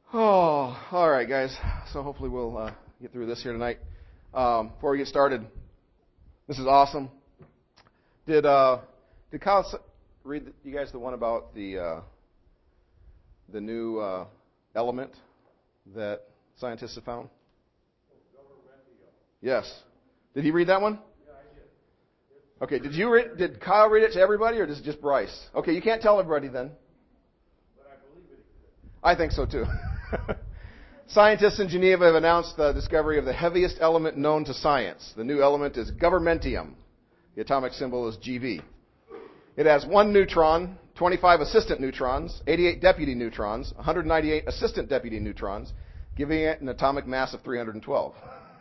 Oh, all right, guys. So hopefully we'll get through this here tonight. Before we get started, this is awesome. Did Kyle read you guys the one about the new element that scientists have found? Yes. Did he read that one? Yeah, I did. Okay. Did Kyle read it to everybody, or just Bryce? Okay, you can't tell everybody then. But I believe it. I think so too. Scientists in Geneva have announced the discovery of the heaviest element known to science. The new element is governmentium. The atomic symbol is GV. It has 1 neutron, 25 assistant neutrons, 88 deputy neutrons, 198 assistant deputy neutrons, giving it an atomic mass of 312.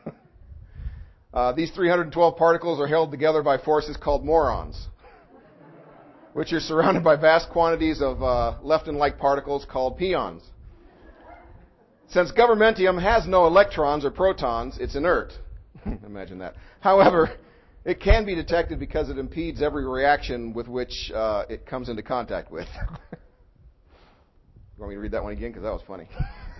These 312 particles are held together by forces called morons, which are surrounded by vast quantities of lepton-like particles called pions. Since governmentium has no electrons or protons, it's inert. Imagine that. However, it can be detected because it impedes every reaction with which it comes into contact with. You want me to read that one again? Because that was funny.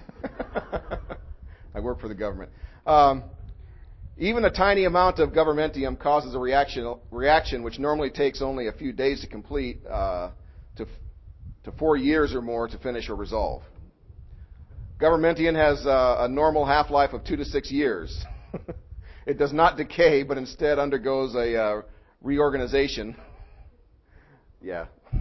I work for the government. Even a tiny amount of governmentium causes a reaction which normally takes only a few days to complete, to 4 years or more to finish or resolve. Governmentium has a normal half-life of 2 to 6 years. It does not decay, but instead undergoes a reorganization. Yeah.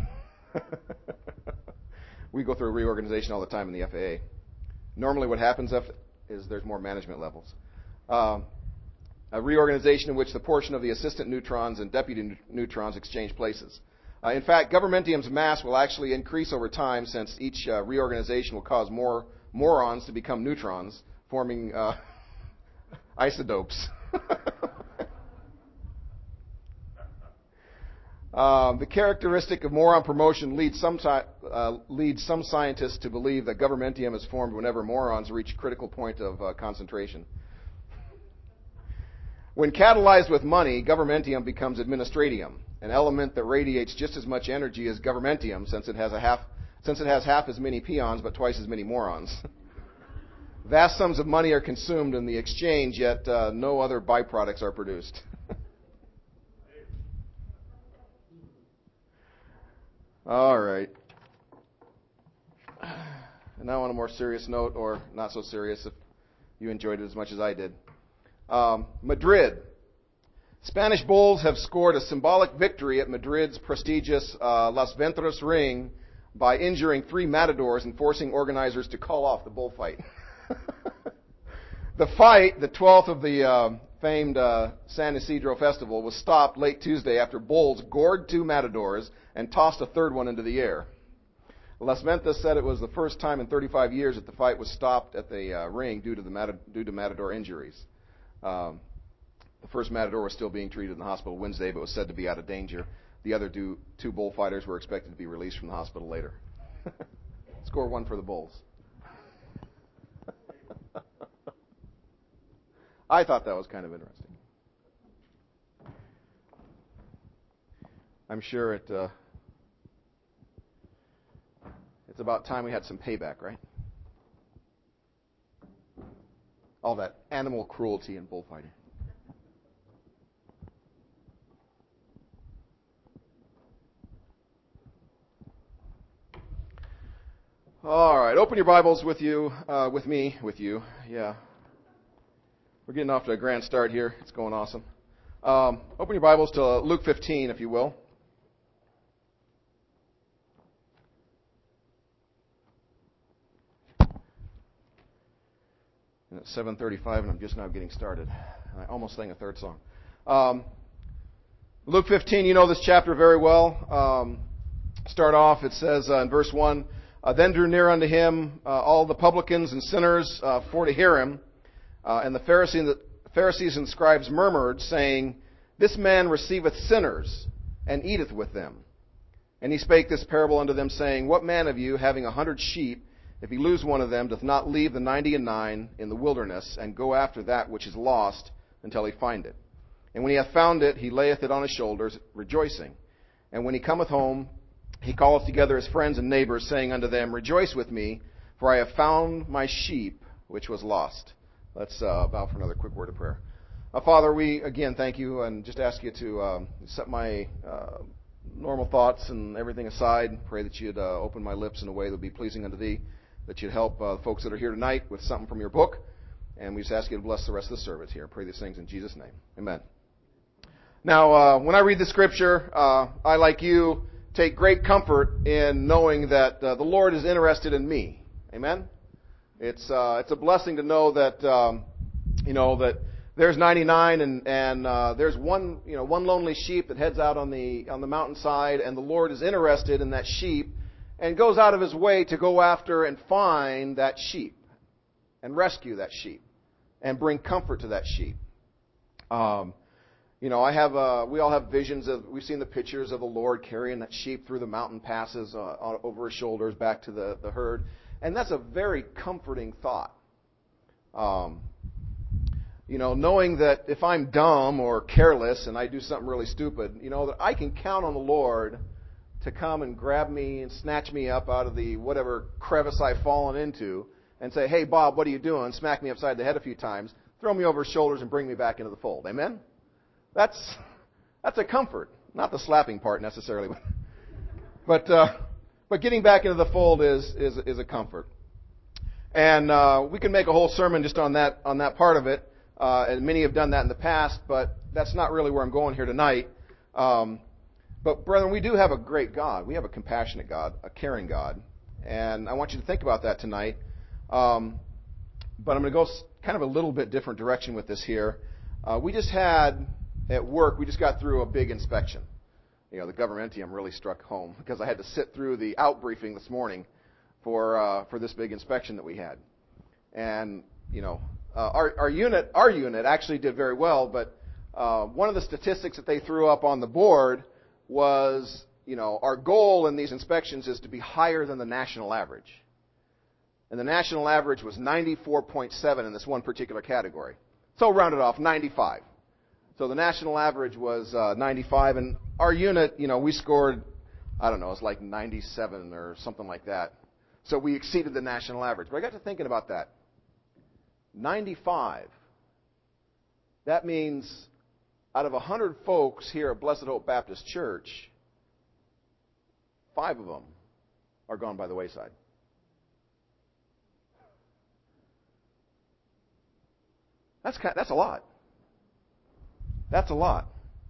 We go through reorganization all the time in the FAA. Normally what happens is there's more management levels. A reorganization in which the portion of the assistant neutrons and deputy neutrons exchange places. In fact, governmentium's mass will actually increase over time, since each reorganization will cause more morons to become neutrons, forming isotopes. The characteristic of moron promotion leads some scientists to believe that governmentium is formed whenever morons reach a critical point of concentration. When catalyzed with money, governmentium becomes administratium, an element that radiates just as much energy as governmentium, since it has half as many pions but twice as many morons. Vast sums of money are consumed in the exchange, yet no other byproducts are produced. All right. And now on a more serious note, or not so serious if you enjoyed it as much as I did. Madrid. Spanish Bulls have scored a symbolic victory at Madrid's prestigious Las Ventas ring by injuring 3 matadors and forcing organizers to call off the bullfight. The fight, the 12th of the famed San Isidro Festival, was stopped late Tuesday after Bulls gored 2 matadors and tossed a 3rd one into the air. Las Ventas said it was the first time in 35 years that the fight was stopped at the ring due to matador injuries. The first matador was still being treated in the hospital Wednesday, but was said to be out of danger. The other 2 bullfighters were expected to be released from the hospital later. Score 1 for the Bulls. I thought that was kind of interesting. I'm sure it's about time we had some payback, right? All that animal cruelty in bullfighting. All right, open your Bibles with you. Yeah. We're getting off to a grand start here. It's going awesome. Open your Bibles to Luke 15, if you will. And it's 7:35, and I'm just now getting started. I almost sang a 3rd song. Luke 15, you know this chapter very well. Start off, it says in verse 1, Then drew near unto him all the publicans and sinners for to hear him. And the Pharisees and scribes murmured, saying, This man receiveth sinners, and eateth with them. And he spake this parable unto them, saying, What man of you, having 100 sheep, if he lose one of them, doth not leave the 99 in the wilderness, and go after that which is lost, until he find it? And when he hath found it, he layeth it on his shoulders, rejoicing. And when he cometh home, he calleth together his friends and neighbors, saying unto them, Rejoice with me, for I have found my sheep which was lost. Let's bow for another quick word of prayer. Father, we again thank you and just ask you to set my normal thoughts and everything aside. Pray that you'd open my lips in a way that would be pleasing unto thee, that you'd help folks that are here tonight with something from your book. And we just ask you to bless the rest of the service here. Pray these things in Jesus' name. Amen. Now, when I read the scripture, I, like you, take great comfort in knowing that the Lord is interested in me. Amen? It's a blessing to know that, that there's 99 and there's one lonely sheep that heads out on the mountainside, and the Lord is interested in that sheep and goes out of his way to go after and find that sheep and rescue that sheep and bring comfort to that sheep. We all have visions we've seen the pictures of the Lord carrying that sheep through the mountain passes over his shoulders back to the herd. And that's a very comforting thought. Knowing that if I'm dumb or careless and I do something really stupid, that I can count on the Lord to come and grab me and snatch me up out of the whatever crevice I've fallen into and say, hey, Bob, what are you doing? Smack me upside the head a few times, throw me over his shoulders, and bring me back into the fold. Amen? That's a comfort. Not the slapping part necessarily, but getting back into the fold is a comfort. And we can make a whole sermon just on that part of it, and many have done that in the past, but that's not really where I'm going here tonight. But brethren, we do have a great God. We have a compassionate God, a caring God, and I want you to think about that tonight. But I'm going to go kind of a little bit different direction with this here. We just had at work, we just got through a big inspection. The governmentium really struck home because I had to sit through the out briefing this morning for this big inspection that we had. And our unit actually did very well, but one of the statistics that they threw up on the board was, our goal in these inspections is to be higher than the national average. And the national average was 94.7 in this one particular category. So rounded off, 95. So the national average was 95, and our unit, we scored, I don't know, it's like 97 or something like that. So we exceeded the national average. But I got to thinking about that. 95. That means out of 100 folks here at Blessed Hope Baptist Church, 5 of them are gone by the wayside. That's a lot. That's a lot.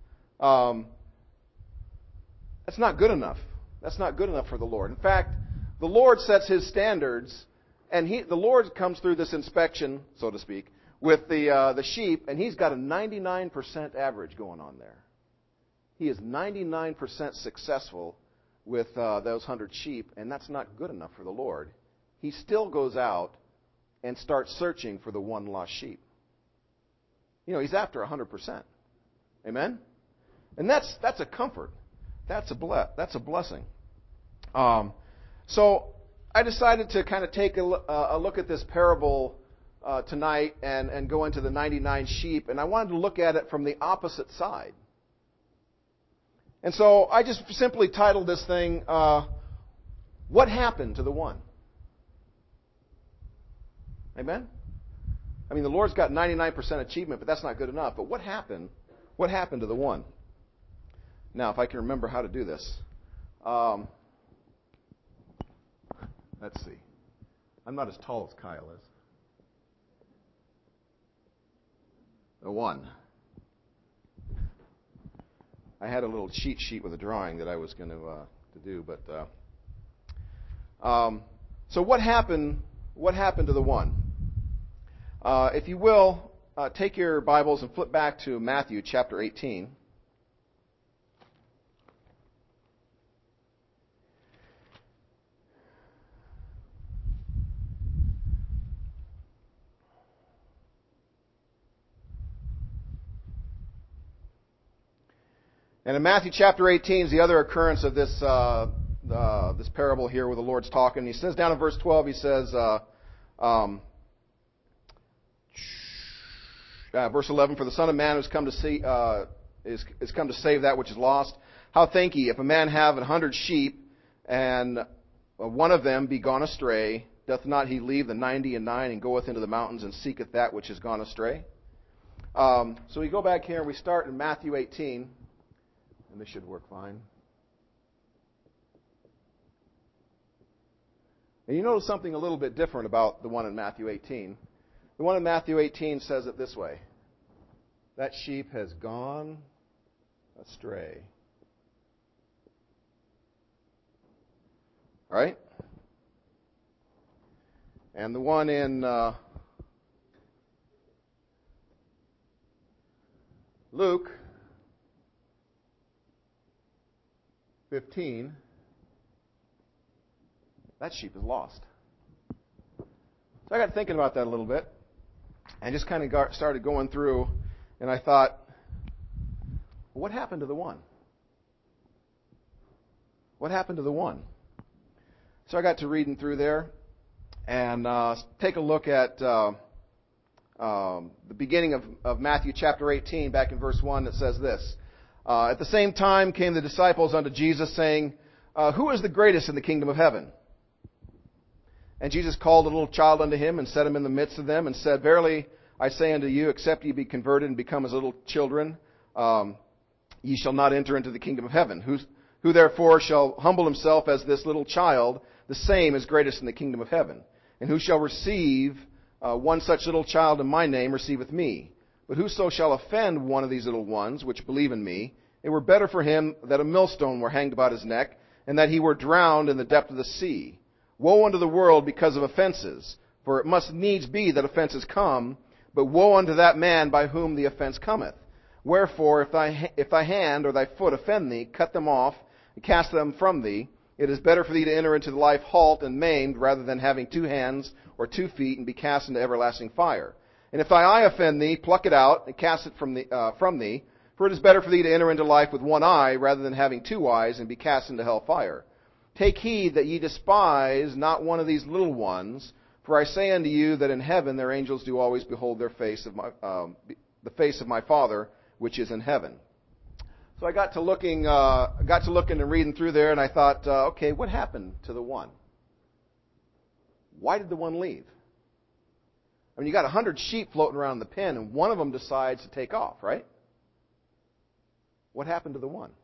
That's not good enough. That's not good enough for the Lord. In fact, the Lord sets His standards, and the Lord comes through this inspection, so to speak, with the sheep, and He's got a 99% average going on there. He is 99% successful with those 100 sheep, and that's not good enough for the Lord. He still goes out and starts searching for the one lost sheep. He's after 100%. Amen? And that's a comfort. That's a blessing. So I decided to kind of take a look at this parable tonight and go into the 99 sheep, and I wanted to look at it from the opposite side. And so I just simply titled this thing, What Happened to the One? Amen? I mean, the Lord's got 99% achievement, but that's not good enough. But what happened? What happened to the one? Now, if I can remember how to do this. Let's see. I'm not as tall as Kyle is. The one. I had a little cheat sheet with a drawing that I was going to do, but so what happened? What happened to the one? If you will, take your Bibles and flip back to Matthew chapter 18. And in Matthew chapter 18 is the other occurrence of this this parable here where the Lord's talking. He says down in verse 12, he says, verse 11, for the Son of Man has come to see, is come to save that which is lost. How think ye, if a man have 100 sheep, and one of them be gone astray, doth not he leave the 99 and goeth into the mountains and seeketh that which is gone astray? So we go back here and we start in Matthew 18, and this should work fine. And you notice something a little bit different about the one in Matthew 18. The one in Matthew 18 says it this way: that sheep has gone astray. Right? And the one in Luke 15, that sheep is lost. So I got thinking about that a little bit and just kind of started going through, and I thought, what happened to the one? What happened to the one? So I got to reading through there and take a look at the beginning of Matthew chapter 18, back in verse 1. It says this: at the same time came the disciples unto Jesus, saying, who is the greatest in the kingdom of heaven? And Jesus called a little child unto him, and set him in the midst of them, and said, verily I say unto you, except ye be converted and become as little children, ye shall not enter into the kingdom of heaven. Who therefore shall humble himself as this little child, the same is greatest in the kingdom of heaven. And who shall receive one such little child in my name receiveth me. But whoso shall offend one of these little ones, which believe in me, it were better for him that a millstone were hanged about his neck, and that he were drowned in the depth of the sea. Woe unto the world because of offenses, for it must needs be that offenses come, but woe unto that man by whom the offense cometh. Wherefore, if thy hand or thy foot offend thee, cut them off, and cast them from thee. It is better for thee to enter into the life halt and maimed, rather than having 2 hands or 2 feet, and be cast into everlasting fire. And if thy eye offend thee, pluck it out, and cast it from thee. For it is better for thee to enter into life with 1 eye, rather than having 2 eyes, and be cast into hell fire. Take heed that ye despise not one of these little ones, for I say unto you that in heaven their angels do always behold the face of my Father which is in heaven. So I got to looking and reading through there, and I thought, okay, what happened to the one? Why did the one leave? I mean, you got 100 sheep floating around in the pen, and one of them decides to take off, right? What happened to the one?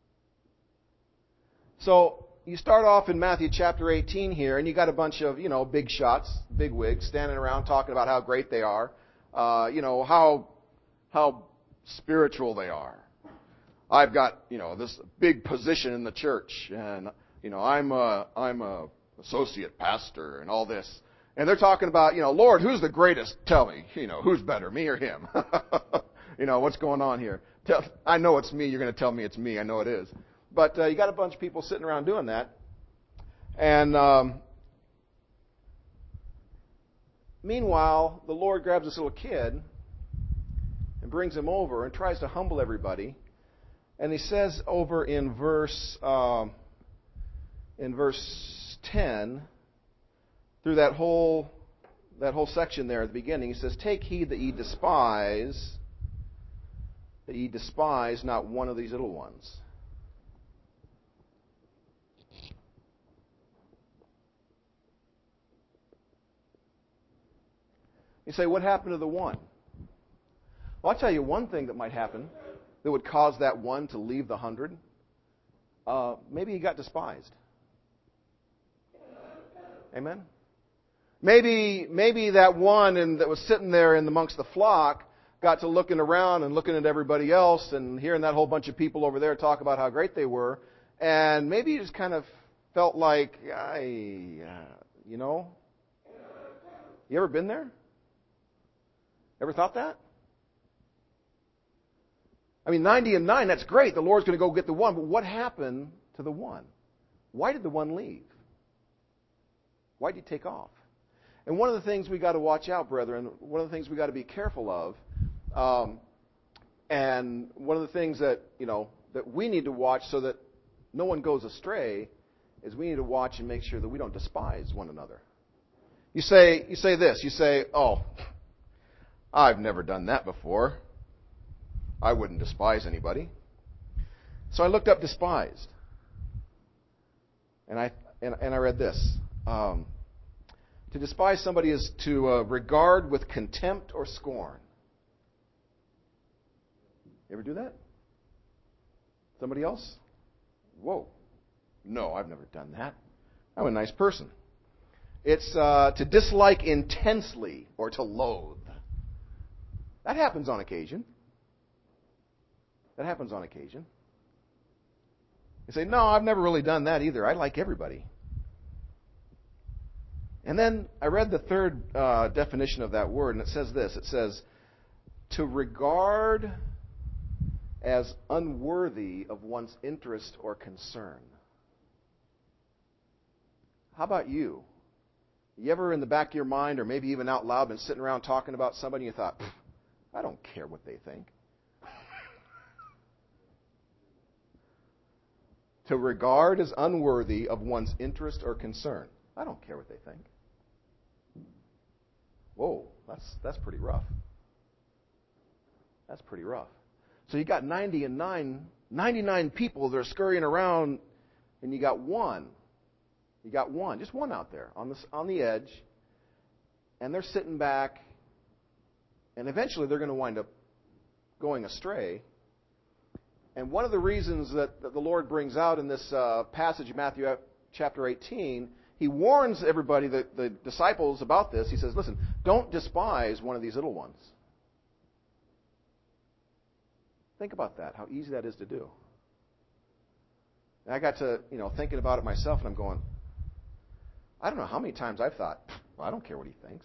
So you start off in Matthew chapter 18 here, and you got a bunch of, big shots, big wigs, standing around talking about how great they are, how spiritual they are. I've got, this big position in the church, and, I'm a associate pastor and all this. And they're talking about, Lord, who's the greatest? Tell me, who's better, me or him? What's going on here? I know it's me. You're going to tell me it's me. I know it is. But you got a bunch of people sitting around doing that. And meanwhile, the Lord grabs this little kid and brings him over and tries to humble everybody. And he says over in verse 10, through that whole section there at the beginning, he says, take heed that ye despise not one of these little ones. You say, what happened to the one? Well, I'll tell you one thing that might happen that would cause that one to leave the 100. Maybe he got despised. Amen? Maybe that one that was sitting there amongst the flock got to looking around and looking at everybody else and hearing that whole bunch of people over there talk about how great they were, and maybe he just kind of felt like, you ever been there? Ever thought that? I mean, 90 and 9, that's great. The Lord's going to go get the one. But what happened to the one? Why did the one leave? Why did he take off? And one of the things we got to watch out, brethren, one of the things we got to be careful of, and one of the things that, that we need to watch so that no one goes astray, is we need to watch and make sure that we don't despise one another. You say this. You say, oh, I've never done that before. I wouldn't despise anybody. So I looked up despised. And and I read this. To despise somebody is to regard with contempt or scorn. You ever do that? Somebody else? Whoa. No, I've never done that. I'm a nice person. It's to dislike intensely or to loathe. That happens on occasion. That happens on occasion. You say, no, I've never really done that either. I like everybody. And then I read the third definition of that word, and it says this. It says, to regard as unworthy of one's interest or concern. How about you? You ever in the back of your mind, or maybe even out loud, been sitting around talking about somebody and you thought, I don't care what they think. To regard as unworthy of one's interest or concern. I don't care what they think. Whoa, that's pretty rough. That's pretty rough. So you got 99 people that are scurrying around, and you got one. You got one, just one out there on the edge, and they're sitting back, and eventually they're going to wind up going astray. And one of the reasons that the Lord brings out in this passage of Matthew chapter 18, He warns everybody, the disciples, about this. He says, listen, don't despise one of these little ones. Think about that, how easy that is to do. And I got to, thinking about it myself, and I'm going, I don't know how many times I've thought, well, I don't care what he thinks.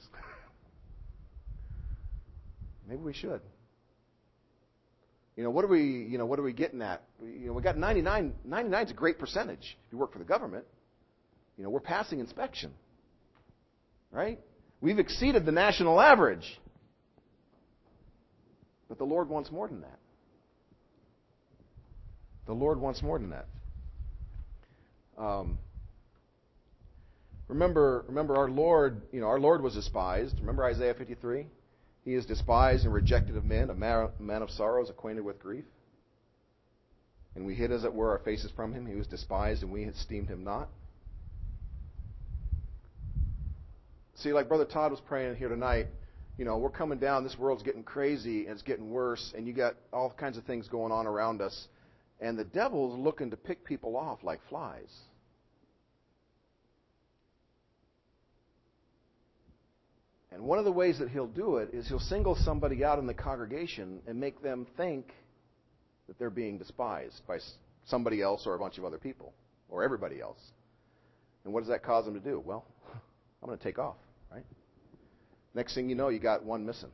Maybe we should. What are we getting at? We got 99. 99 is a great percentage if you work for the government. We're passing inspection. Right? We've exceeded the national average. But the Lord wants more than that. The Lord wants more than that. Remember our Lord, our Lord was despised. Remember Isaiah 53? He is despised and rejected of men, a man of sorrows, acquainted with grief. And we hid, as it were, our faces from him. He was despised, and we esteemed him not. See, like Brother Todd was praying here tonight, we're coming down. This world's getting crazy, and it's getting worse, and you got all kinds of things going on around us. And the devil's looking to pick people off like flies. And one of the ways that he'll do it is he'll single somebody out in the congregation and make them think that they're being despised by somebody else or a bunch of other people or everybody else. And what does that cause them to do? Well, I'm going to take off, right? Next thing you know, you got one missing.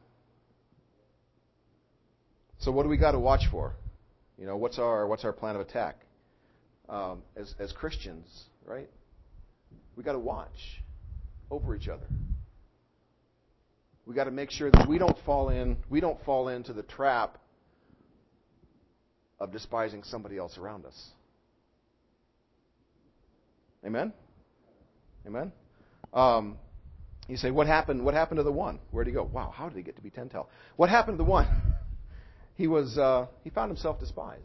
So what do we got to watch for? What's our plan of attack? As Christians, right? We got to watch over each other. We got to make sure that we don't fall into the trap of despising somebody else around us. Amen? Amen? You say, what happened to the one? Where'd he go? Wow, how did he get to be 10-tel? What happened to the one? He found himself despised.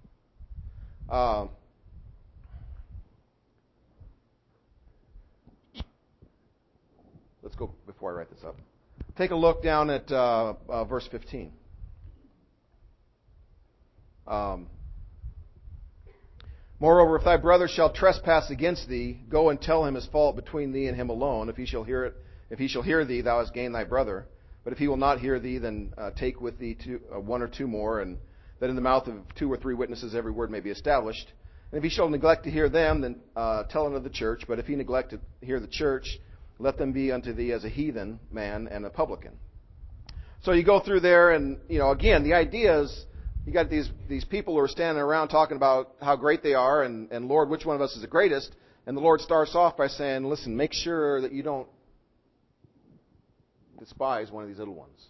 Let's go before I write this up. Take a look down at verse 15. Moreover, if thy brother shall trespass against thee, go and tell him his fault between thee and him alone. If he shall hear thee, thou hast gained thy brother. But if he will not hear thee, then take with thee one or two more, and that in the mouth of 2 or 3 witnesses every word may be established. And if he shall neglect to hear them, then tell unto the church. But if he neglect to hear the church, let them be unto thee as a heathen man and a publican. So you go through there, and again, the idea is you got these people who are standing around talking about how great they are, and Lord, which one of us is the greatest? And the Lord starts off by saying, listen, make sure that you don't despise one of these little ones.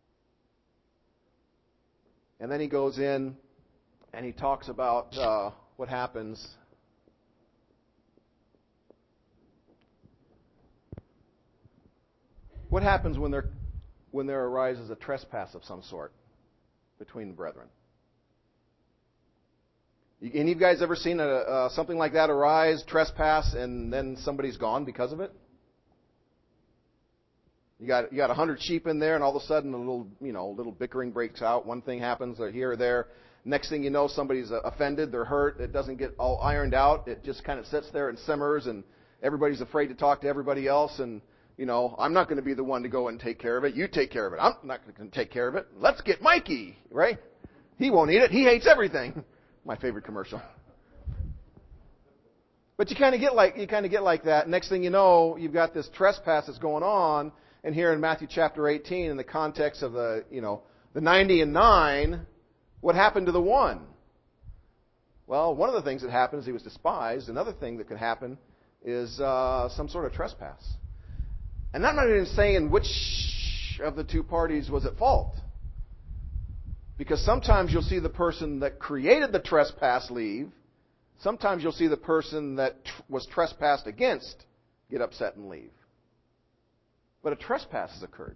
And then he goes in and he talks about what happens. What happens when there arises a trespass of some sort between the brethren? Any of you guys ever seen something like that arise, trespass, and then somebody's gone because of it? You got 100 sheep in there, and all of a sudden a little bickering breaks out. One thing happens here or there. Next thing you know, somebody's offended, they're hurt. It doesn't get all ironed out. It just kind of sits there and simmers, and everybody's afraid to talk to everybody else. And I'm not going to be the one to go and take care of it. You take care of it. I'm not going to take care of it. Let's get Mikey, right? He won't eat it. He hates everything. My favorite commercial. But you kind of get like that. Next thing you know, you've got this trespass that's going on. And here in Matthew chapter 18, in the context of the 90 and 9, what happened to the one? Well, one of the things that happened is he was despised. Another thing that could happen is some sort of trespass. And I'm not even saying which of the two parties was at fault. Because sometimes you'll see the person that created the trespass leave. Sometimes you'll see the person that was trespassed against get upset and leave. But a trespass has occurred.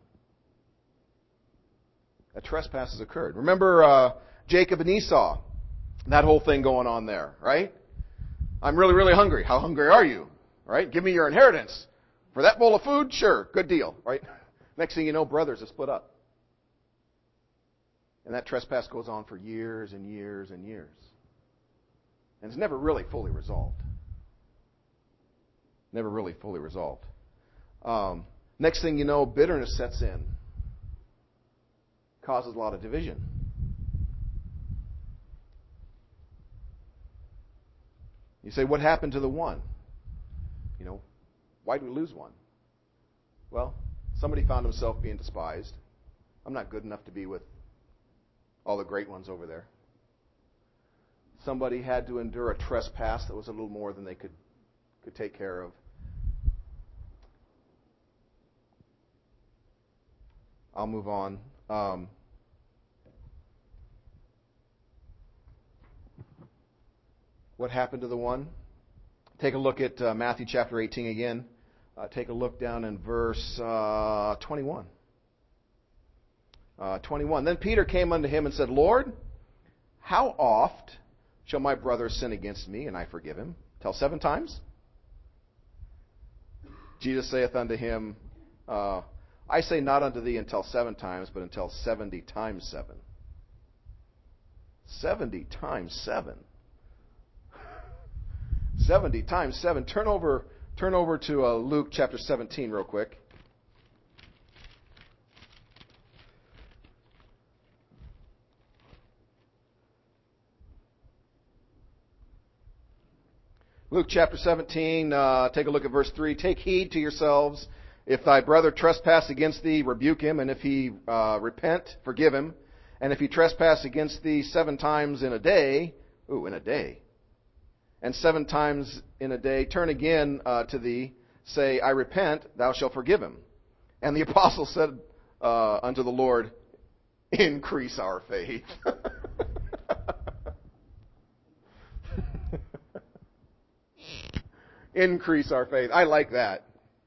A trespass has occurred. Remember Jacob and Esau? That whole thing going on there, right? I'm really, really hungry. How hungry are you? Right? Give me your inheritance. For that bowl of food? Sure, good deal, right? Next thing you know, brothers are split up. And that trespass goes on for years and years and years. And it's never really fully resolved. Never really fully resolved. Next thing you know, bitterness sets in. Causes a lot of division. You say, what happened to the one? Why did we lose one? Well, somebody found himself being despised. I'm not good enough to be with all the great ones over there. Somebody had to endure a trespass that was a little more than they could take care of. I'll move on. What happened to the one? Take a look at Matthew chapter 18 again. Take a look down in verse 21. 21. Then Peter came unto him and said, Lord, how oft shall my brother sin against me, and I forgive him? Till 7 times? Jesus saith unto him, I say not unto thee until 7 times, but until 70 times 7. 70 times 7. 70 times 7. Turn over to Luke chapter 17 real quick. Luke chapter 17, take a look at verse 3. Take heed to yourselves. If thy brother trespass against thee, rebuke him. And if he repent, forgive him. And if he trespass against thee 7 times in a day, and 7 times in a day, turn again to thee, say, I repent, thou shalt forgive him. And the apostle said unto the Lord, increase our faith. Increase our faith. I like that.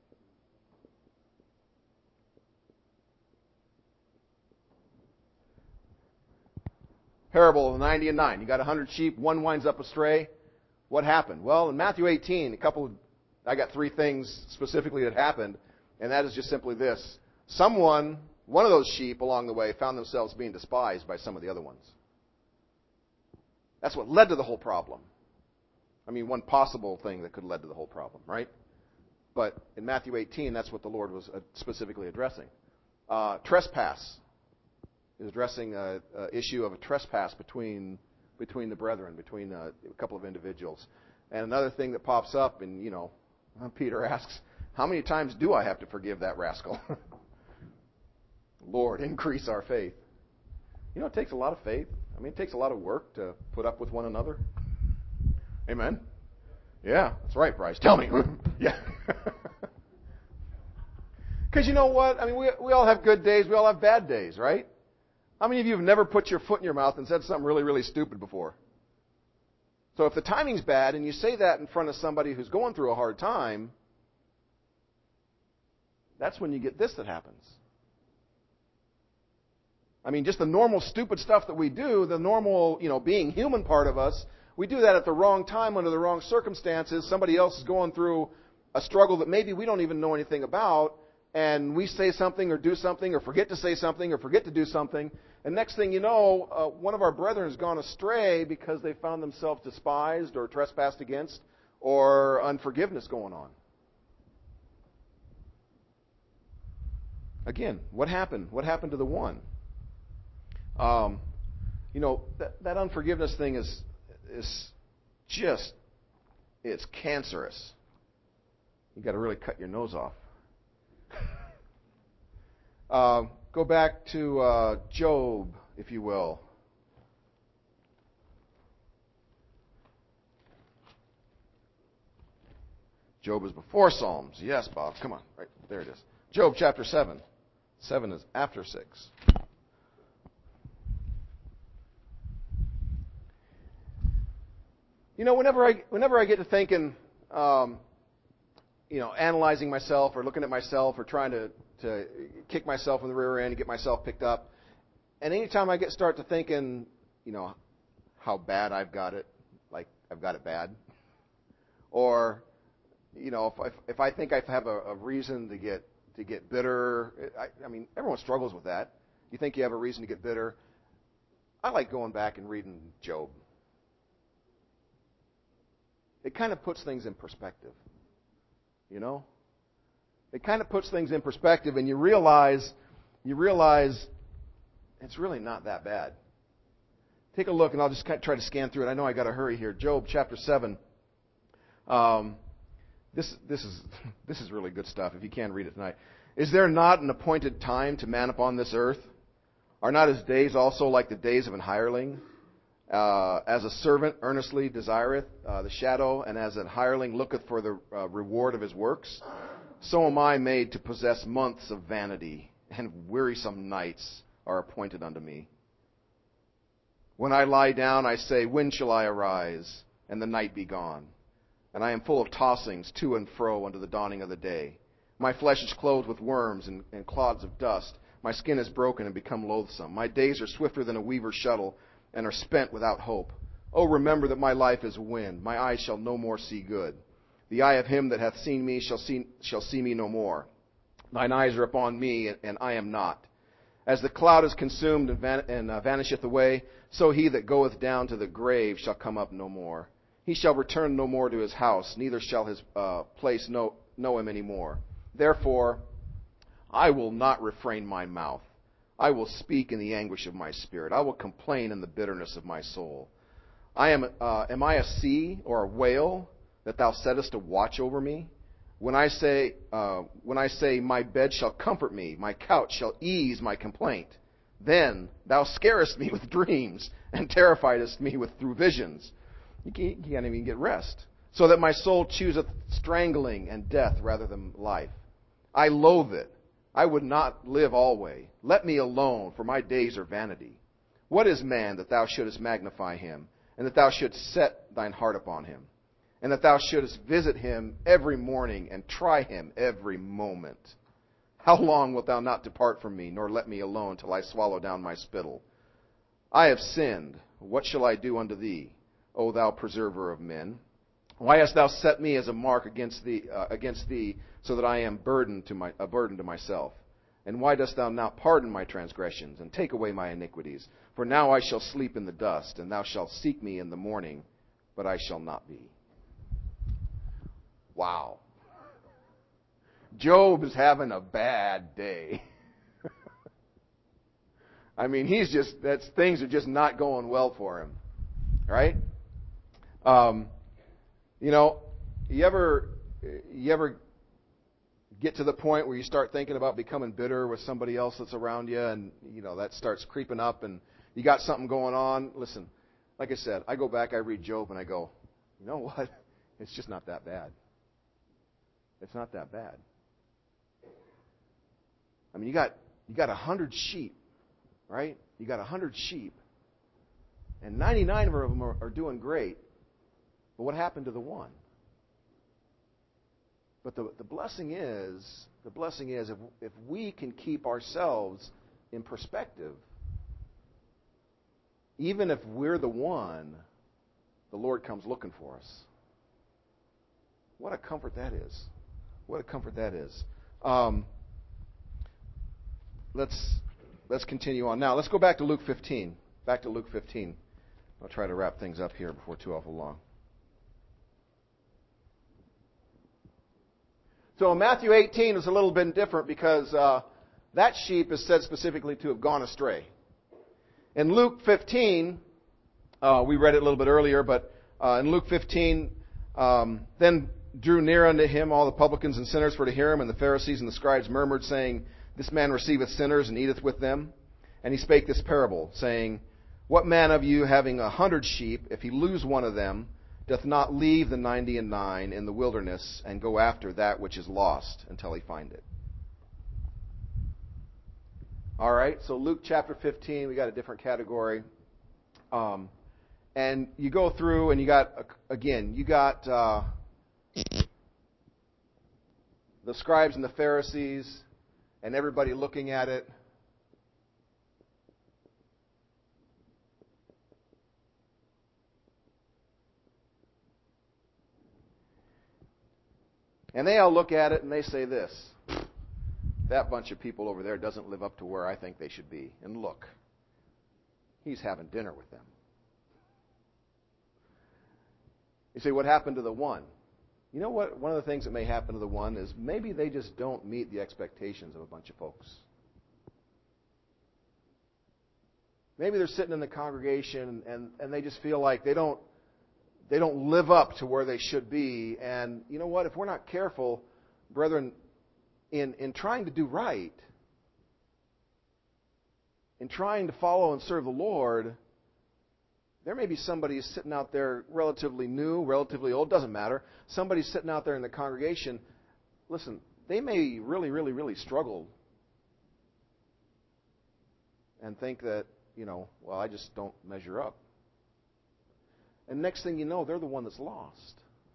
Parable of the 90 and 9. You got 100 sheep, one winds up astray. What happened? Well, in Matthew 18, I got 3 things specifically that happened, and that is just simply this. One of those sheep along the way found themselves being despised by some of the other ones. That's what led to the whole problem. I mean, one possible thing that could have led to the whole problem, right? But in Matthew 18, that's what the Lord was specifically addressing. Trespass is addressing an issue of a trespass between the brethren, between a couple of individuals. And another thing that pops up, and Peter asks, how many times do I have to forgive that rascal? Lord, increase our faith. It takes a lot of faith. I mean, it takes a lot of work to put up with one another. Amen? Yeah, that's right, Bryce. Tell me. Yeah. Because you know what? I mean, we all have good days. We all have bad days, right? How many of you have never put your foot in your mouth and said something really, really stupid before? So if the timing's bad and you say that in front of somebody who's going through a hard time, that's when you get this that happens. I mean, just the normal stupid stuff that we do, the normal, being human part of us, we do that at the wrong time under the wrong circumstances. Somebody else is going through a struggle that maybe we don't even know anything about, and we say something or do something or forget to say something or forget to do something, and next thing you know, one of our brethren has gone astray because they found themselves despised or trespassed against or unforgiveness going on. Again, what happened? What happened to the one? That unforgiveness thing is just, it's cancerous. You've got to really cut your nose off. Go back to Job, if you will. Job is before Psalms. Yes, Bob. Come on. Right there it is. Job chapter 7. 7 is after 6. Whenever I get to thinking, analyzing myself or looking at myself or trying to kick myself in the rear end and get myself picked up, and anytime I start to thinking, how bad I've got it, like I've got it bad, or if I think I have a reason to get bitter, I mean everyone struggles with that. You think you have a reason to get bitter. I like going back and reading Job. It kind of puts things in perspective. It kind of puts things in perspective, and you realize it's really not that bad. Take a look, and I'll just try to scan through it. I know I got to hurry here. Job chapter 7. This is really good stuff. If you can read it tonight. Is there not an appointed time to man upon this earth? Are not his days also like the days of an hireling? As a servant earnestly desireth the shadow, and as an hireling looketh for the reward of his works, so am I made to possess months of vanity, and wearisome nights are appointed unto me. When I lie down, I say, when shall I arise, and the night be gone? And I am full of tossings to and fro unto the dawning of the day. My flesh is clothed with worms and clods of dust. My skin is broken and become loathsome. My days are swifter than a weaver's shuttle, and are spent without hope. Oh, remember that my life is wind. My eyes shall no more see good. The eye of him that hath seen me shall see me no more. Thine eyes are upon me, and I am not. As the cloud is consumed and vanisheth away, so he that goeth down to the grave shall come up no more. He shall return no more to his house, neither shall his place know him any more. Therefore, I will not refrain my mouth. I will speak in the anguish of my spirit. I will complain in the bitterness of my soul. Am I a sea or a whale that thou settest a watch over me? When I say, my bed shall comfort me, my couch shall ease my complaint, then thou scarest me with dreams and terrifiedest me through visions. You can't even get rest. So that my soul chooseth strangling and death rather than life. I loathe it. I would not live alway. Let me alone, for my days are vanity. What is man that thou shouldest magnify him, and that thou shouldest set thine heart upon him, and that thou shouldest visit him every morning and try him every moment? How long wilt thou not depart from me, nor let me alone till I swallow down my spittle? I have sinned. What shall I do unto thee, O thou preserver of men? Why hast thou set me as a mark against thee, so that I am a burden to myself? And why dost thou not pardon my transgressions, and take away my iniquities? For now I shall sleep in the dust, and thou shalt seek me in the morning, but I shall not be. Wow. Job is having a bad day. I mean, things are just not going well for him. Right? You ever get to the point where you start thinking about becoming bitter with somebody else that's around you, and that starts creeping up, and you got something going on? Listen, like I said, I go back, I read Job, and I go, you know what? It's just not that bad. It's not that bad. I mean, you got 100 sheep, right? You got 100 sheep, and 99 of them are doing great. But what happened to the one? But the blessing is if we can keep ourselves in perspective, even if we're the one, the Lord comes looking for us. What a comfort that is. What a comfort that is. Let's continue on. Now, let's go back to Luke 15. Back to Luke 15. I'll try to wrap things up here before too awful long. So Matthew 18 is a little bit different because that sheep is said specifically to have gone astray. In Luke 15, we read it a little bit earlier, but in Luke 15, then drew near unto him all the publicans and sinners for to hear him, and the Pharisees and the scribes murmured, saying, This man receiveth sinners and eateth with them. And he spake this parable, saying, What man of you, having 100 sheep, if he lose one of them, doth not leave the 99 in the wilderness and go after that which is lost until he find it? All right, so Luke chapter 15, we got a different category. And you go through and you got the scribes and the Pharisees and everybody looking at it. And they all look at it and they say this, that bunch of people over there doesn't live up to where I think they should be. And look, he's having dinner with them. You say, what happened to the one? You know what? One of the things that may happen to the one is maybe they just don't meet the expectations of a bunch of folks. Maybe they're sitting in the congregation and they just feel like they don't live up to where they should be. And you know what? If we're not careful, brethren, in trying to do right, in trying to follow and serve the Lord, there may be somebody sitting out there relatively new, relatively old, doesn't matter. Somebody sitting out there in the congregation, listen, they may really, really, really struggle and think that, well, I just don't measure up. And next thing you know, they're the one that's lost.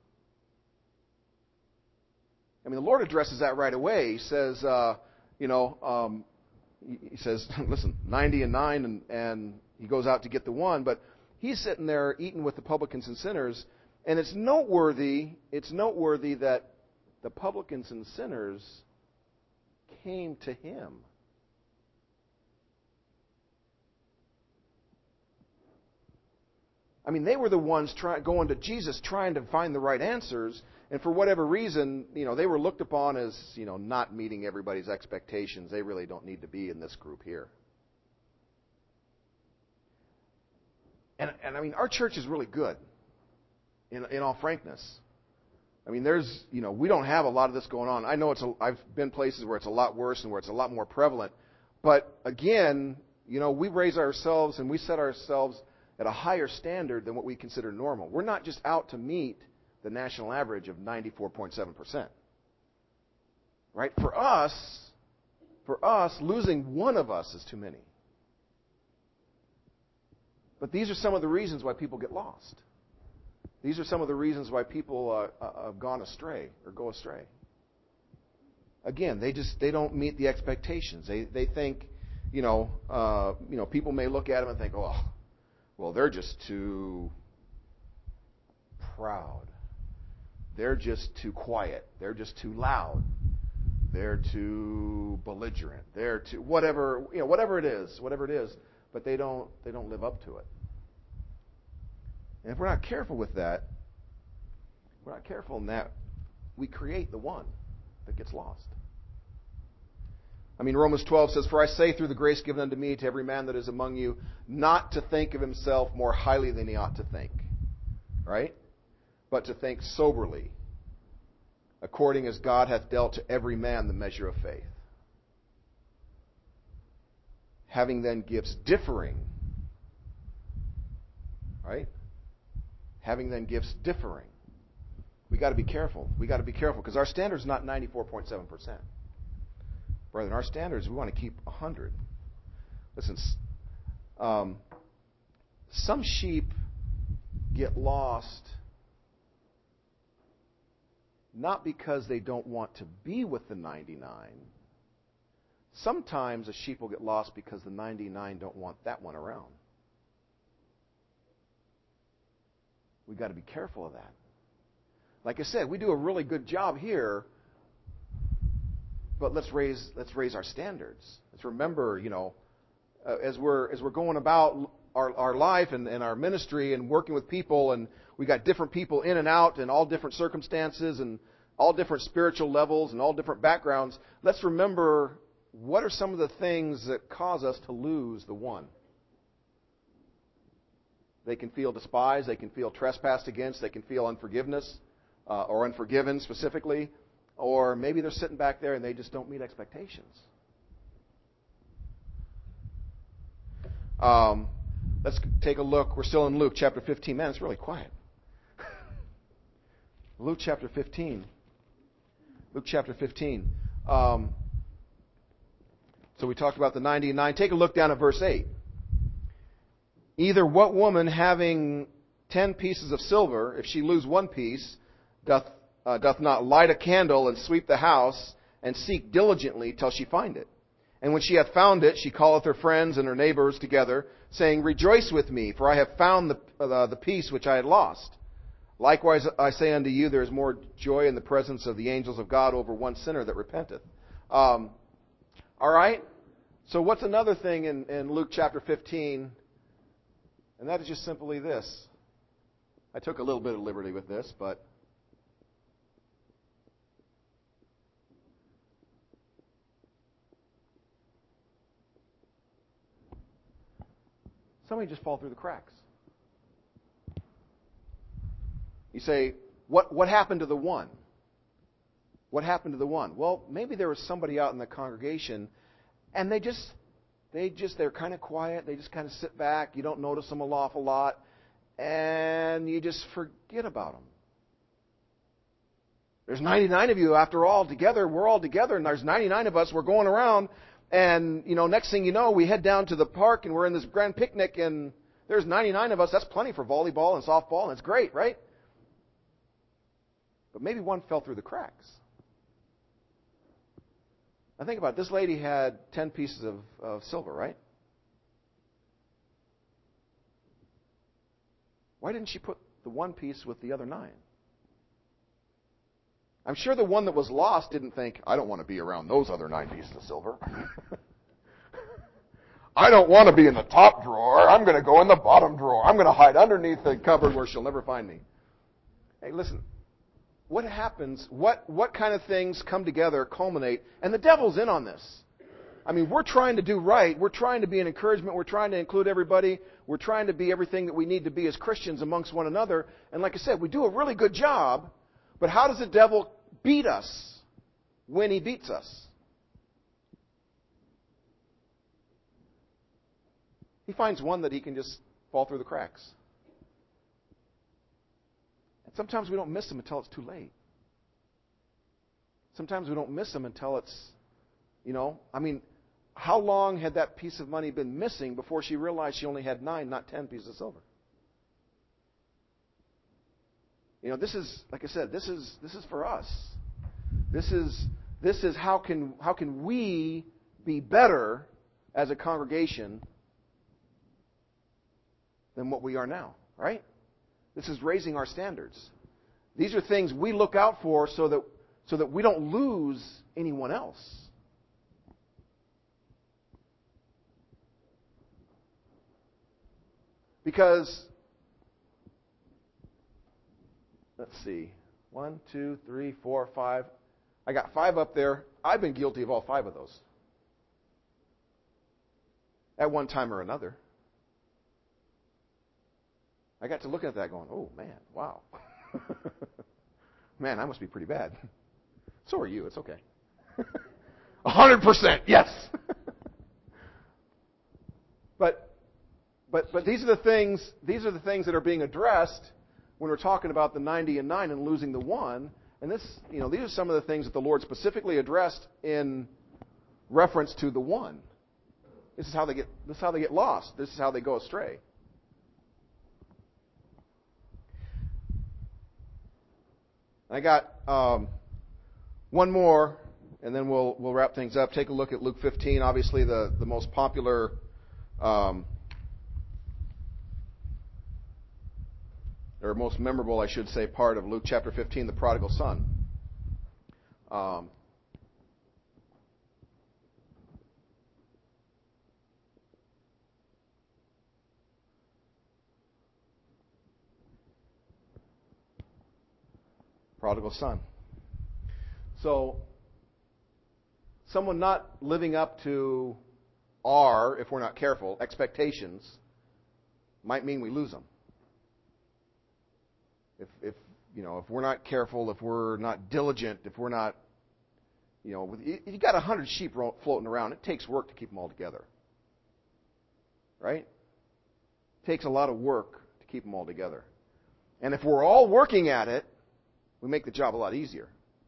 I mean, the Lord addresses that right away. He says, he says, listen, 90 and 9, and he goes out to get the one, but he's sitting there eating with the publicans and sinners, and it's noteworthy that the publicans and sinners came to him. I mean, they were the ones going to Jesus trying to find the right answers, and for whatever reason, they were looked upon as, not meeting everybody's expectations. They really don't need to be in this group here. And I mean, our church is really good, in all frankness. I mean, we don't have a lot of this going on. I know I've been places where it's a lot worse and where it's a lot more prevalent. But again, we raise ourselves and we set ourselves at a higher standard than what we consider normal. We're not just out to meet the national average of 94.7%. Right? For us, losing one of us is too many. But these are some of the reasons why people get lost. These are some of the reasons why people have gone astray or go astray. Again, they don't meet the expectations. They think, people may look at them and think, oh, well, they're just too proud. They're just too quiet. They're just too loud. They're too belligerent. They're too whatever it is. But they don't live up to it. And if we're not careful with that, we create the one that gets lost. I mean, Romans 12 says, For I say through the grace given unto me to every man that is among you, not to think of himself more highly than he ought to think. Right? But to think soberly, according as God hath dealt to every man the measure of faith. Having then gifts differing. Right? Having then gifts differing. We got to be careful. Because our standard is not 94.7%. Brethren, our standards, we want to keep 100. Listen, some sheep get lost not because they don't want to be with the 99. Sometimes a sheep will get lost because the 99 don't want that one around. we've got to be careful of that. Like I said, we do a really good job here, but let's raise our standards. Let's remember, as we're going about our life and our ministry and working with people, and we got different people in and out in all different circumstances and all different spiritual levels and all different backgrounds. Let's remember, what are some of the things that cause us to lose the one? They can feel despised. They can feel trespassed against. They can feel unforgiveness or unforgiven specifically. Or maybe they're sitting back there and they just don't meet expectations. Let's take a look. We're still in Luke chapter 15. Man, it's really quiet. Luke chapter 15. Luke chapter 15. So we talked about the 90 and 9. Take a look down at verse 8. Either what woman having 10 pieces of silver, if she lose one piece, doth not light a candle and sweep the house and seek diligently till she find it? And when she hath found it, she calleth her friends and her neighbors together, saying, Rejoice with me, for I have found the piece which I had lost. Likewise, I say unto you, there is more joy in the presence of the angels of God over one sinner that repenteth. All right? So what's another thing in Luke chapter 15? And that is just simply this. I took a little bit of liberty with this, but somebody just fall through the cracks. You say, what happened to the one? What happened to the one? Well, maybe there was somebody out in the congregation, and they're kind of quiet. They just kind of sit back. You don't notice them an awful lot, and you just forget about them. There's 99 of you, after all, together. We're all together, and there's 99 of us. We're going around, and next thing you know, we head down to the park, and we're in this grand picnic, and there's 99 of us. That's plenty for volleyball and softball, and it's great, right? But maybe one fell through the cracks. Now think about it. This lady had 10 pieces of silver, right? Why didn't she put the one piece with the other 9? I'm sure the one that was lost didn't think, I don't want to be around those other 9 pieces of silver. I don't want to be in the top drawer. I'm going to go in the bottom drawer. I'm going to hide underneath the cupboard where she'll never find me. Hey, listen. What happens, what kind of things come together, culminate, and the devil's in on this. I mean, we're trying to do right. We're trying to be an encouragement. We're trying to include everybody. We're trying to be everything that we need to be as Christians amongst one another. And like I said, we do a really good job, but how does the devil beat us when he beats us? He finds one that he can just fall through the cracks. Sometimes we don't miss them until it's too late. Sometimes we don't miss them until it's, how long had that piece of money been missing before she realized she only had 9, not 10 pieces of silver? This is, like I said, this is for us. This is how can we be better as a congregation than what we are now, right? This is raising our standards. These are things we look out for so that we don't lose anyone else. Because, let's see, 1, 2, 3, 4, 5. I got 5 up there. I've been guilty of all 5 of those at one time or another. I got to look at that going, oh, man, wow. Man, I must be pretty bad. So are you. It's okay. 100%, yes. But these are the things that are being addressed when we're talking about the 90 and 9 and losing the 1. And this, these are some of the things that the Lord specifically addressed in reference to the 1. This is how they get lost. This is how they go astray. I got one more, and then we'll wrap things up. Take a look at Luke 15, obviously the most popular or most memorable, I should say, part of Luke chapter 15, the prodigal son. Prodigal son. So, someone not living up to our, if we're not careful, expectations might mean we lose them. If we're not careful, if we're not diligent, if we're not, if you got 100 sheep floating around, it takes work to keep them all together. Right? It takes a lot of work to keep them all together. And if we're all working at it, we make the job a lot easier.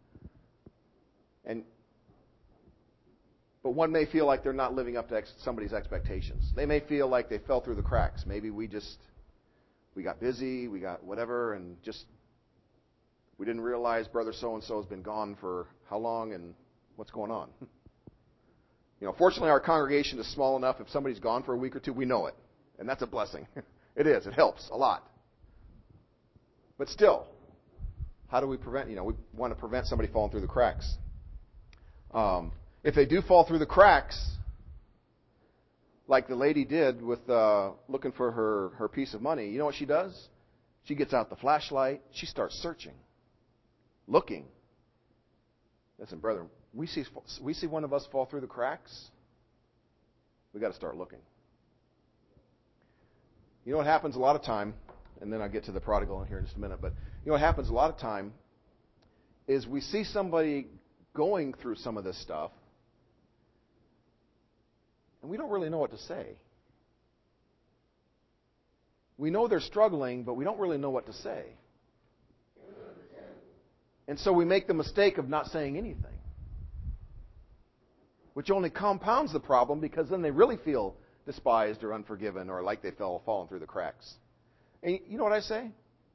But one may feel like they're not living up to somebody's expectations. They may feel like they fell through the cracks. Maybe we got busy, we got whatever, and we didn't realize brother so-and-so has been gone for how long and what's going on. Fortunately, our congregation is small enough. If somebody's gone for a week or two, we know it. And that's a blessing. It is. It helps a lot. But still, how do we prevent, we want to prevent somebody falling through the cracks. If they do fall through the cracks, like the lady did with looking for her piece of money, you know what she does? She gets out the flashlight. She starts searching, looking. Listen, brother, we see one of us fall through the cracks. We got to start looking. You know what happens a lot of time, and then I'll get to the prodigal in here in just a minute, but you know what happens a lot of time is we see somebody going through some of this stuff, and we don't really know what to say. We know they're struggling, but we don't really know what to say. And so we make the mistake of not saying anything, which only compounds the problem, because then they really feel despised or unforgiven or like they've fallen through the cracks. And you know what I say?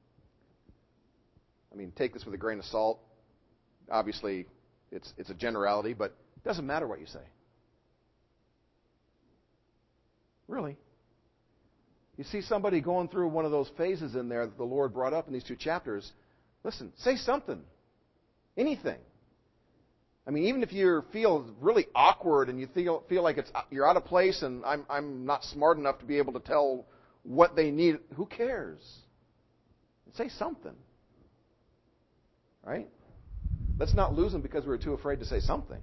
I mean, take this with a grain of salt. Obviously, it's a generality, but it doesn't matter what you say. Really. You see somebody going through one of those phases in there that the Lord brought up in these 2 chapters, listen, say something. Anything. I mean, even if you feel really awkward and you feel like you're out of place and I'm not smart enough to be able to tell what they need, who cares? Say something. Right? Let's not lose them because we were too afraid to say something.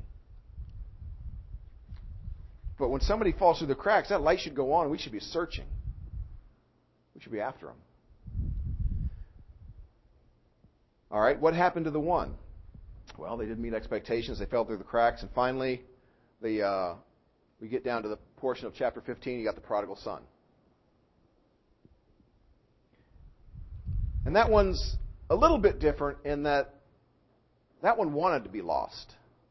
But when somebody falls through the cracks, that light should go on. We should be searching. We should be after them. All right, what happened to the one? Well, they didn't meet expectations. They fell through the cracks. And finally, we get down to the portion of chapter 15. You got the prodigal son. And that one's a little bit different in that one wanted to be lost.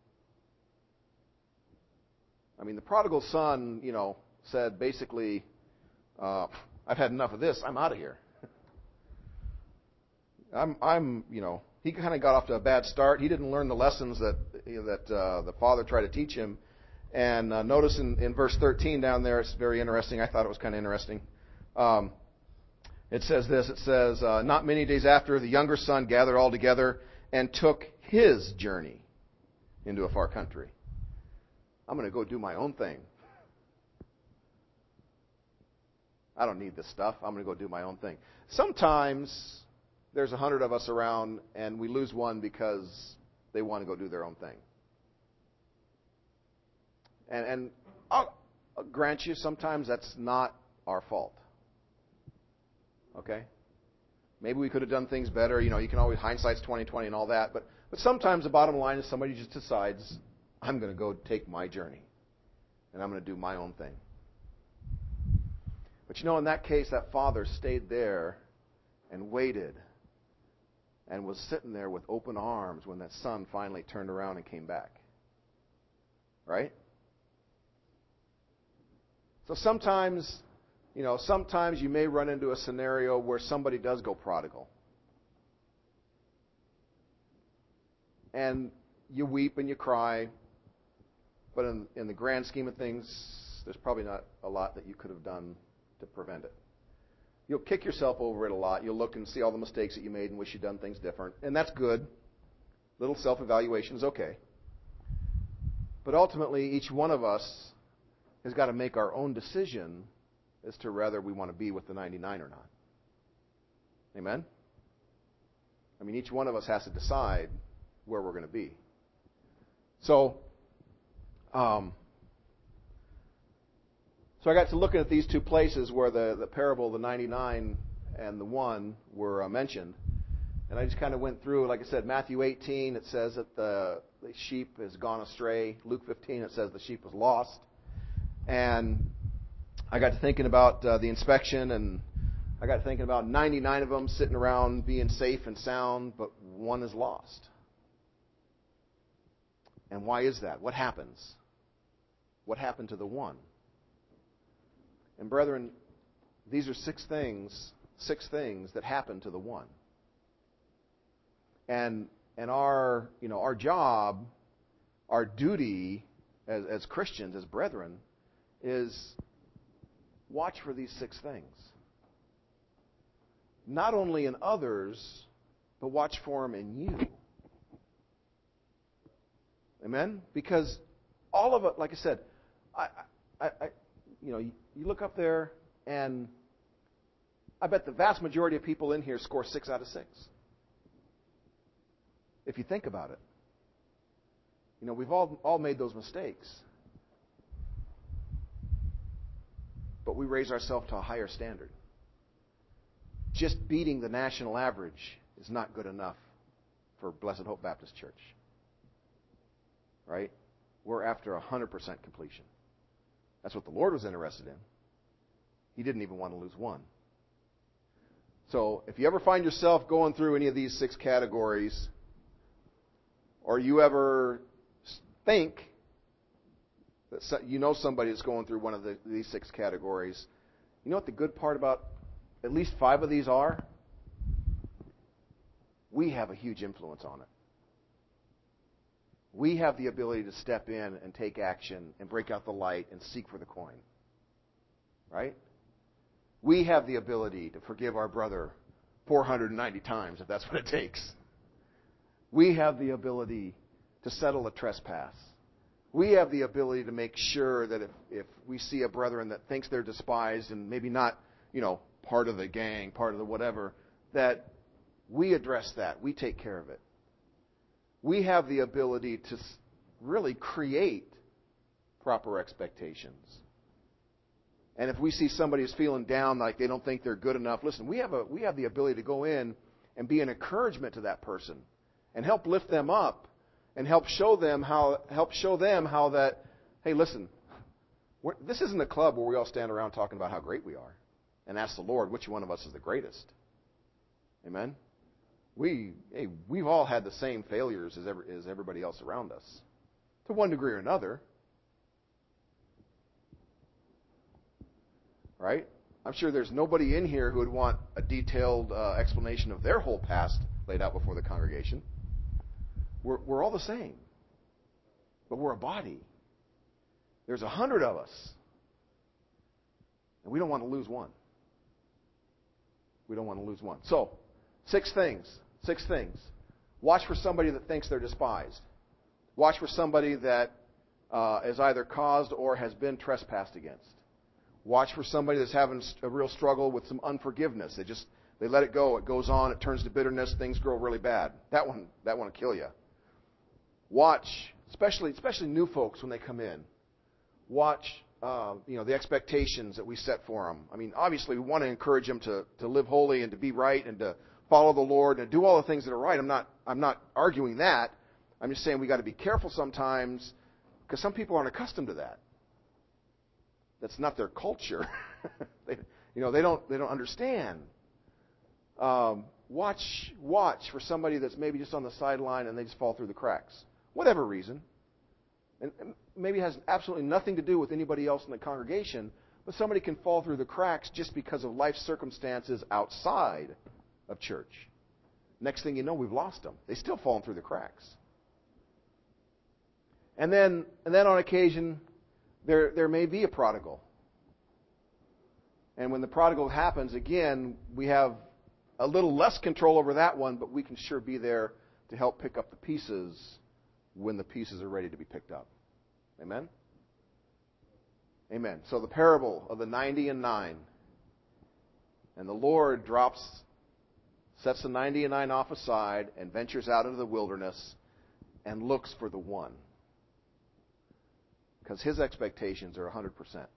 I mean, the prodigal son, said basically, I've had enough of this. I'm out of here. He kind of got off to a bad start. He didn't learn the lessons that the father tried to teach him. And notice in verse 13 down there, it's very interesting. I thought it was kind of interesting. It says this. It says, not many days after, the younger son gathered all together and took his journey into a far country. I'm going to go do my own thing. I don't need this stuff. I'm going to go do my own thing. Sometimes there's 100 of us around and we lose one because they want to go do their own thing. And I'll grant you, sometimes that's not our fault. Okay? Maybe we could have done things better. You can always, hindsight's 20/20 and all that. But sometimes the bottom line is somebody just decides, I'm going to go take my journey. And I'm going to do my own thing. But in that case, that father stayed there and waited and was sitting there with open arms when that son finally turned around and came back. Right? So sometimes you may run into a scenario where somebody does go prodigal. And you weep and you cry, but in the grand scheme of things, there's probably not a lot that you could have done to prevent it. You'll kick yourself over it a lot. You'll look and see all the mistakes that you made and wish you'd done things different. And that's good. Little self-evaluation is okay. But ultimately, each one of us has got to make our own decision as to whether we want to be with the 99 or not. Amen? I mean, each one of us has to decide where we're going to be. So I got to looking at these two places where the parable of the 99 and the 1 were mentioned. And I just kind of went through, like I said, Matthew 18, it says that the sheep has gone astray. Luke 15, it says the sheep was lost. And I got to thinking about the inspection, and I got to thinking about 99 of them sitting around being safe and sound, but 1 is lost. And why is that? What happens? What happened to the 1? And brethren, these are 6 things that happened to the 1. And our job, our duty as Christians, as brethren, is watch for these 6 things. Not only in others, but watch for them in you. Amen? Because all of it, like I said, you look up there, and I bet the vast majority of people in here score 6 out of 6. If you think about it. We've all made those mistakes. But we raise ourselves to a higher standard. Just beating the national average is not good enough for Blessed Hope Baptist Church. Right? We're after 100% completion. That's what the Lord was interested in. He didn't even want to lose 1. So if you ever find yourself going through any of these 6 categories, or you ever think that you know somebody that's going through one of these 6 categories, you know what the good part about at least 5 of these are? We have a huge influence on it. We have the ability to step in and take action and break out the light and seek for the coin. Right? We have the ability to forgive our brother 490 times if that's what it takes. We have the ability to settle a trespass. We have the ability to make sure that if we see a brethren that thinks they're despised and maybe not, part of the gang, part of the whatever, that we address that. We take care of it. We have the ability to really create proper expectations. And if we see somebody who's feeling down, like they don't think they're good enough, listen, we have the ability to go in and be an encouragement to that person and help lift them up and help show them how that, hey, listen, this isn't a club where we all stand around talking about how great we are and ask the Lord which one of us is the greatest. Amen? We've all had the same failures as everybody else around us, to one degree or another. Right? I'm sure there's nobody in here who would want a detailed explanation of their whole past laid out before the congregation. We're all the same. But we're a body. There's 100 of us. And we don't want to lose 1. We don't want to lose 1. So, 6 things. 6 things. Watch for somebody that thinks they're despised. Watch for somebody that is either caused or has been trespassed against. Watch for somebody that's having a real struggle with some unforgiveness. They let it go. It goes on. It turns to bitterness. Things grow really bad. That one will kill you. Watch, especially new folks when they come in. Watch, the expectations that we set for them. I mean, obviously, we want to encourage them to live holy and to be right and to follow the Lord and do all the things that are right. I'm not arguing that. I'm just saying we got to be careful sometimes because some people aren't accustomed to that. That's not their culture. they don't understand. Watch for somebody that's maybe just on the sideline and they just fall through the cracks, whatever reason, and maybe has absolutely nothing to do with anybody else in the congregation, but somebody can fall through the cracks just because of life circumstances outside of church. Next thing you know, we've lost them. They still falling through the cracks. And then on occasion, there may be a prodigal. And when the prodigal happens, again, we have a little less control over that one, but we can sure be there to help pick up the pieces when the pieces are ready to be picked up. Amen? Amen. So the parable of the 90 and 9. And the Lord sets the 90 and 9 off aside and ventures out into the wilderness and looks for the one. Because his expectations are 100%.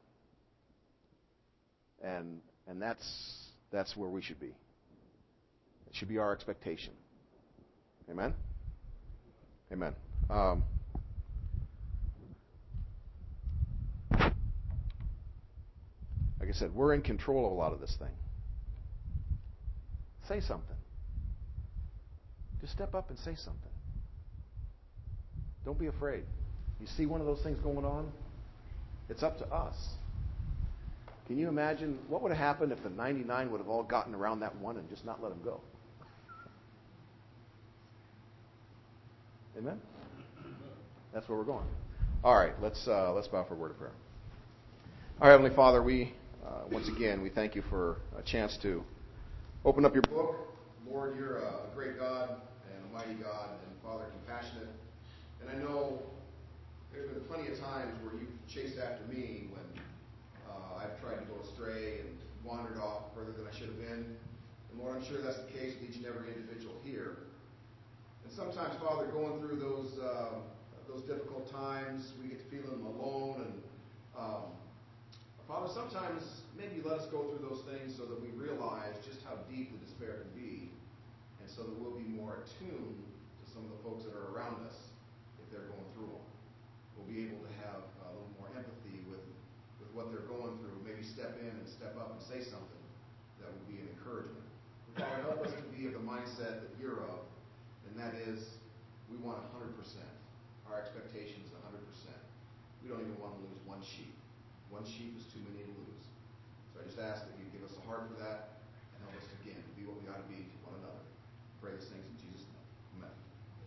And that's where we should be. It should be our expectation. Amen? Amen. Like I said, we're in control of a lot of this thing. Say something. Just step up and say something. Don't be afraid. You see one of those things going on? It's up to us. Can you imagine what would have happened if the 99 would have all gotten around that one and just not let him go? Amen? That's where we're going. All right, let's bow for a word of prayer. Our Heavenly Father, once again, we thank you for a chance to open up your book. Lord, you're a great God and a mighty God and, Father, compassionate. And I know there's been plenty of times where you've chased after me when I've tried to go astray and wandered off further than I should have been. And Lord, I'm sure that's the case with each and every individual here. And sometimes, Father, going through those difficult times, we get to feeling alone. And Father, sometimes maybe you let us go through those things so that we realize just how deep the despair can be, and so that we'll be more attuned to some of the folks that are around us if they're going through them. We'll be able to have a little more empathy with what they're going through, maybe step in and step up and say something that would be an encouragement. Father, help us to be of the mindset that you're of, and that is we want 100%. Our expectation is 100%. We don't even want to lose one sheep. One sheep is too many to lose. So I just ask that you give us a heart for that and help us again to be what we ought to be to one another. Pray these things in Jesus' name. Amen.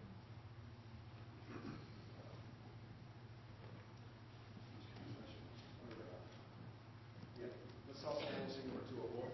Let's all stand and sing number 204.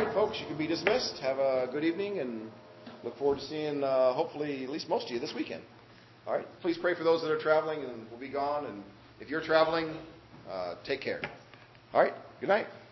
right, folks, you can be dismissed. Have a good evening, and look forward to seeing, hopefully, at least most of you this weekend. All right? Please pray for those that are traveling and will be gone. And if you're traveling, take care. All right? Good night.